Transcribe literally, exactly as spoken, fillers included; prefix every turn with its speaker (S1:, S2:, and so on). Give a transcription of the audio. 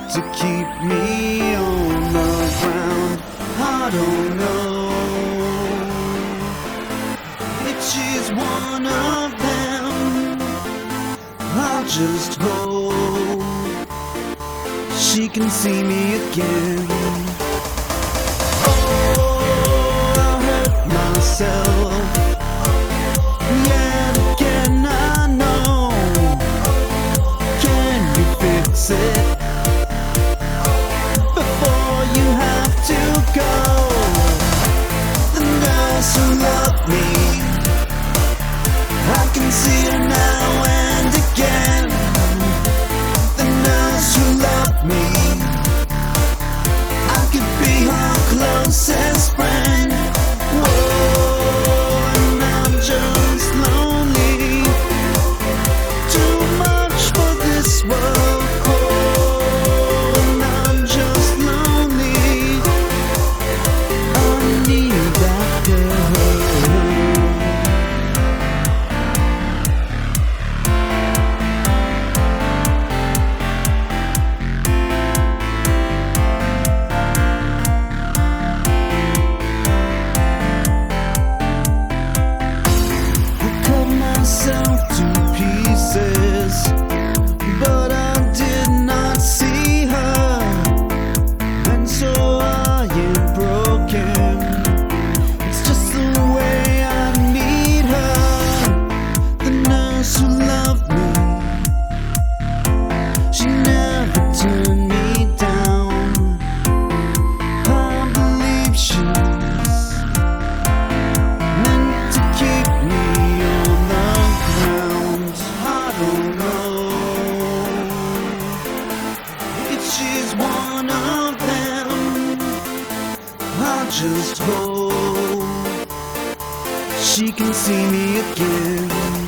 S1: to keep me on the ground. I don't know which is one of them. I'll just hope she can see me again. Oh, I hurt myself yet again, I know. Can you fix it before you have to go? The nurse who loved me, I can see her now and again. The nurse who loved me, I could be her closest friend. Whoa, and I'm just lonely, too much for this world. Oh, and I'm just lonely, I need that girl. Myself to pieces, but I did not see her, and so I am broken. It's just the way I need her. The nurse who loved me, she never turned me down. I believe she's meant to keep me. She's one of them. I just hope she can see me again.